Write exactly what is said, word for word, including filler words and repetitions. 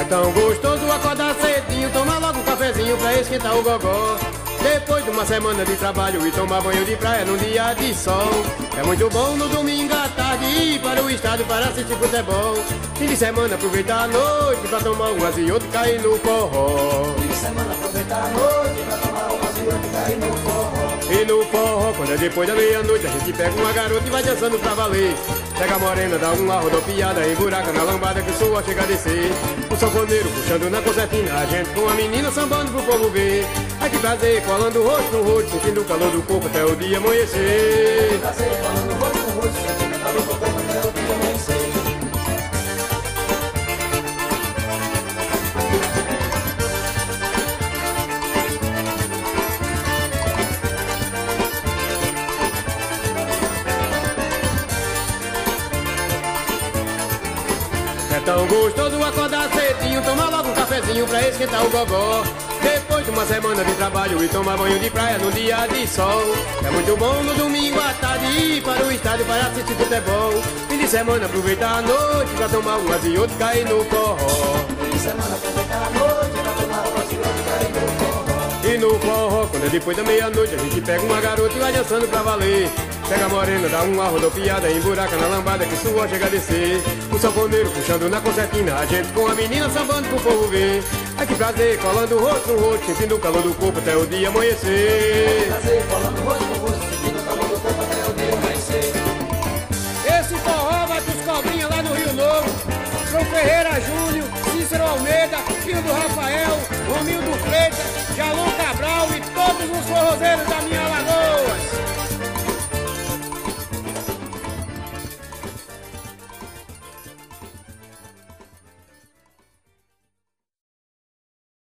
tão gostoso acordar cedinho, tomar logo um cafezinho pra esquentar o gogó. Depois de uma semana de trabalho e tomar banho de praia num dia de sol. É muito bom no domingo à tarde ir para o estádio para assistir futebol. Fim de semana aproveitar a noite pra tomar umas e outro cair no forró. Fim de semana aproveitar a noite pra tomar umas e outro cair no forró. E no forró, quando é depois da meia-noite, a gente pega uma garota e vai dançando pra valer. Pega a morena, dá uma rodopiada, emburaca na lambada que o suor chega a descer. O sanfoneiro puxando na concertina, a gente com a menina sambando pro povo ver. Ai que prazer, colando o rosto no rosto, sentindo o calor do corpo até o dia amanhecer. Que prazer, colando o rosto no rosto, sentindo o calor do corpo até o dia amanhecer. É tão gostoso acordar cedinho, tomar logo um cafezinho pra esquentar o gogó. Depois de uma semana de trabalho e tomar banho de praia num dia de sol. É muito bom no domingo à tarde ir para o estádio para assistir futebol. Fim de semana aproveitar a noite pra tomar umas e outro cair no forró. Fim de semana aproveitar a noite pra tomar umas e outro cair no forró. E no forró, quando é depois da meia-noite, a gente pega uma garota e vai dançando pra valer. Pega a morena, dá uma rodopiada, emburaca na lambada que o suor chega a descer. O sanfoneiro puxando na concertina, a gente com a menina sambando pro povo ver. Ai que prazer, colando o rosto no rosto, sentindo o calor do corpo até o dia amanhecer. Que prazer, colando o rosto no rosto, sentindo o calor do corpo até o dia amanhecer. Esse forró vai pros cobrinhas lá no Rio Novo. João Ferreira Júnior, Cícero Almeida, filho do Rafael,